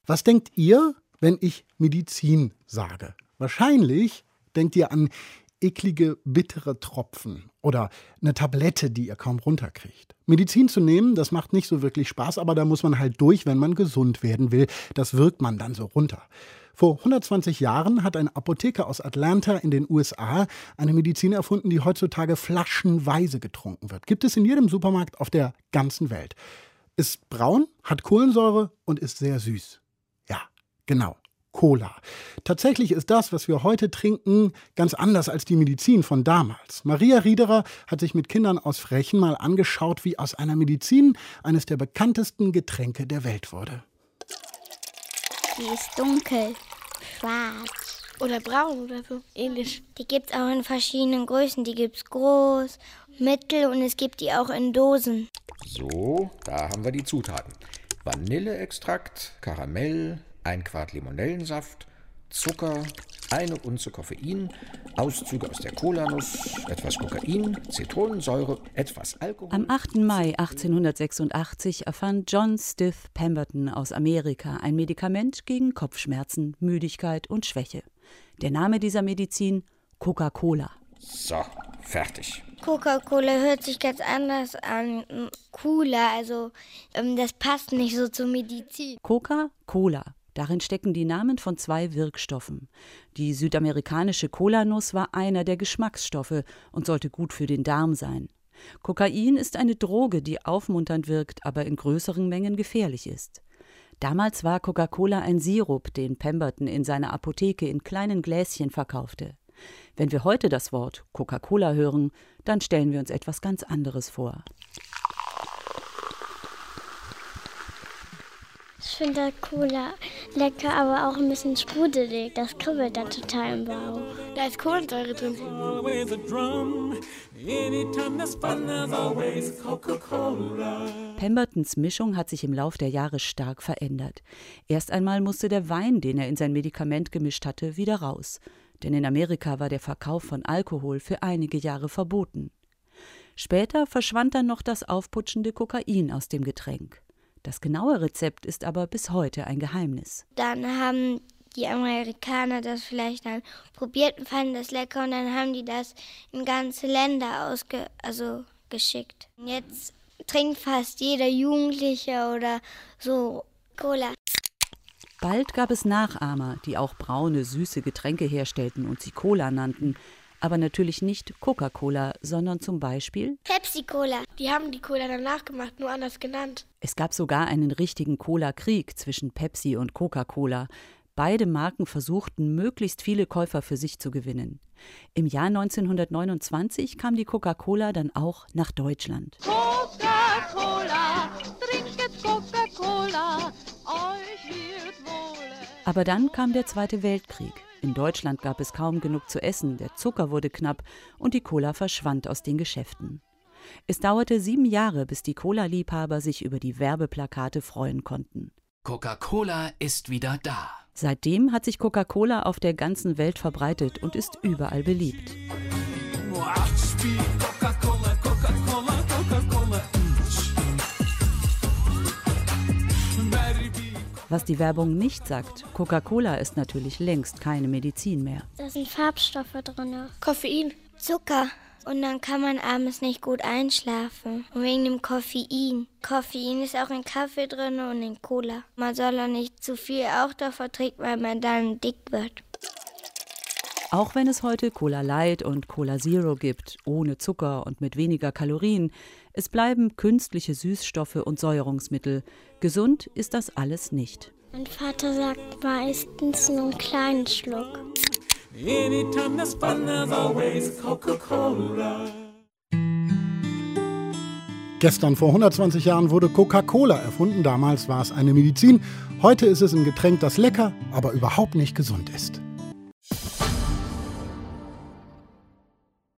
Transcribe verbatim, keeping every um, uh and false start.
Was denkt ihr, wenn ich Medizin sage? Wahrscheinlich denkt ihr an eklige, bittere Tropfen oder eine Tablette, die ihr kaum runterkriegt. Medizin zu nehmen, das macht nicht so wirklich Spaß, aber da muss man halt durch, wenn man gesund werden will. Das wirkt man dann so runter. Vor hundertzwanzig Jahren hat ein Apotheker aus Atlanta in den U S A eine Medizin erfunden, die heutzutage flaschenweise getrunken wird. Gibt es in jedem Supermarkt auf der ganzen Welt. Ist braun, hat Kohlensäure und ist sehr süß. Ja, genau. Cola. Tatsächlich ist das, was wir heute trinken, ganz anders als die Medizin von damals. Maria Riederer hat sich mit Kindern aus Frechen mal angeschaut, wie aus einer Medizin eines der bekanntesten Getränke der Welt wurde. Die ist dunkel, schwarz oder braun oder so ähnlich. Die gibt es auch in verschiedenen Größen. Die gibt es groß, mittel und es gibt die auch in Dosen. So, da haben wir die Zutaten. Vanilleextrakt, Karamell, ein Quart Limonellensaft, Zucker, eine Unze Koffein, Auszüge aus der Kolanuss, etwas Kokain, Zitronensäure, etwas Alkohol. Am achten Mai achtzehnhundertsechsundachtzig erfand John Stith Pemberton aus Amerika ein Medikament gegen Kopfschmerzen, Müdigkeit und Schwäche. Der Name dieser Medizin: Coca-Cola. So, fertig. Coca-Cola hört sich ganz anders an. Cooler, also ähm, das passt nicht so zur Medizin. Coca-Cola. Darin stecken die Namen von zwei Wirkstoffen. Die südamerikanische Kolanuss war einer der Geschmacksstoffe und sollte gut für den Darm sein. Kokain ist eine Droge, die aufmunternd wirkt, aber in größeren Mengen gefährlich ist. Damals war Coca-Cola ein Sirup, den Pemberton in seiner Apotheke in kleinen Gläschen verkaufte. Wenn wir heute das Wort Coca-Cola hören, dann stellen wir uns etwas ganz anderes vor. Ich finde Cola lecker, aber auch ein bisschen sprudelig. Das kribbelt dann total im Bauch. Da ist Kohlensäure drin. Pembertons Mischung hat sich im Lauf der Jahre stark verändert. Erst einmal musste der Wein, den er in sein Medikament gemischt hatte, wieder raus. Denn in Amerika war der Verkauf von Alkohol für einige Jahre verboten. Später verschwand dann noch das aufputschende Kokain aus dem Getränk. Das genaue Rezept ist aber bis heute ein Geheimnis. Dann haben die Amerikaner das vielleicht dann probiert und fanden das lecker und dann haben die das in ganze Länder ausge also geschickt. Jetzt trinkt fast jeder Jugendliche oder so Cola. Bald gab es Nachahmer, die auch braune, süße Getränke herstellten und sie Cola nannten. Aber natürlich nicht Coca-Cola, sondern zum Beispiel Pepsi-Cola. Die haben die Cola dann nachgemacht, nur anders genannt. Es gab sogar einen richtigen Cola-Krieg zwischen Pepsi und Coca-Cola. Beide Marken versuchten, möglichst viele Käufer für sich zu gewinnen. Im Jahr neunzehnhundertneunundzwanzig kam die Coca-Cola dann auch nach Deutschland. Coca-Cola, trinket Coca-Cola, euch wird wohl. Aber dann kam der Zweite Weltkrieg. In Deutschland gab es kaum genug zu essen, der Zucker wurde knapp und die Cola verschwand aus den Geschäften. Es dauerte sieben Jahre, bis die Cola-Liebhaber sich über die Werbeplakate freuen konnten. Coca-Cola ist wieder da. Seitdem hat sich Coca-Cola auf der ganzen Welt verbreitet und ist überall beliebt. Was die Werbung nicht sagt, Coca-Cola ist natürlich längst keine Medizin mehr. Da sind Farbstoffe drin. Koffein. Zucker. Und dann kann man abends nicht gut einschlafen. Und wegen dem Koffein. Koffein ist auch in Kaffee drin und in Cola. Man soll auch nicht zu viel auch davon trinken, weil man dann dick wird. Auch wenn es heute Cola Light und Cola Zero gibt, ohne Zucker und mit weniger Kalorien, es bleiben künstliche Süßstoffe und Säuerungsmittel. Gesund ist das alles nicht. Mein Vater sagt meistens nur einen kleinen Schluck. Anytime there's fun, there's always Coca-Cola. Gestern vor hundertzwanzig Jahren wurde Coca-Cola erfunden. Damals war es eine Medizin. Heute ist es ein Getränk, das lecker, aber überhaupt nicht gesund ist.